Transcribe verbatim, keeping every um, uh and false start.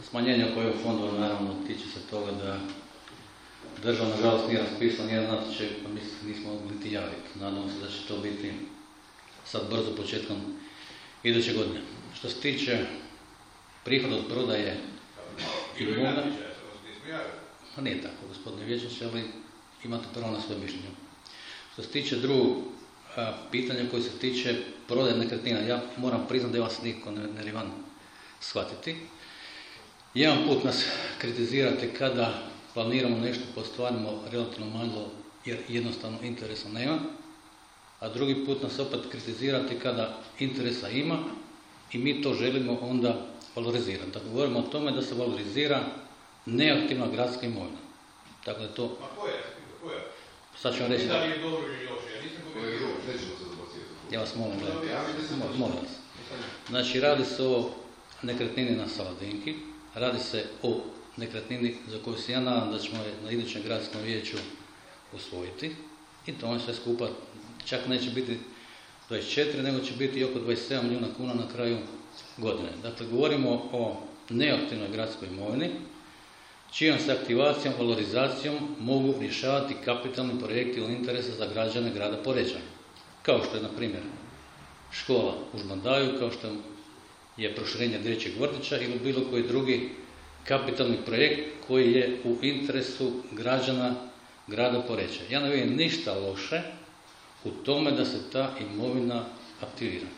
Smanjenje oko E U fondova naravno tiče se toga da država nažalost nije raspisala nijedan natječaj, pa mi se nismo mogli niti javiti. Nadamo se da će to biti sad brzo početkom iduće godine. Što se tiče prihoda od prodaje imovine, pa nije tako, gospodine vijećniče, ali imate pravo na svoje mišljenje. Što se tiče drugog a, pitanja koje se tiče prodaje nekretnina, ja moram priznati da vas niko ne, ne rivan shvatiti. Jedan put nas kritizirate kada planiramo nešto, postvarimo relativno malo jer jednostavno interesa nema, a drugi put nas opet kritizirate kada interesa ima i mi to želimo onda valorizirati. Dakle, govorimo o tome da se valorizira neaktivna gradska imovina. Dakle, to... A koja? Koja? Sad ću vam reći... Da li je dobro ili loše? Ja nisam govorio. Ja vas molim, molim vas. Znači, radi se o nekretnini na Saladinki, radi se o nekretnini za koju se ja nadam da ćemo je na idućem gradskom vijeću usvojiti i to on sve skupa čak neće biti dvadeset četiri, nego će biti oko dvadeset sedam milijuna kuna na kraju godine. Dakle, govorimo o neaktivnoj gradskoj imovini, čijom se aktivacijom, valorizacijom mogu rješavati kapitalni projekti od interesa za građane grada Poreča. Kao što je, na primjer, škola u Žmandaju, kao što je proširenje dječjeg vrtića ili bilo koji drugi kapitalni projekt koji je u interesu građana grada Poreča. Ja ne vidim ništa loše u tome da se ta imovina aktivira.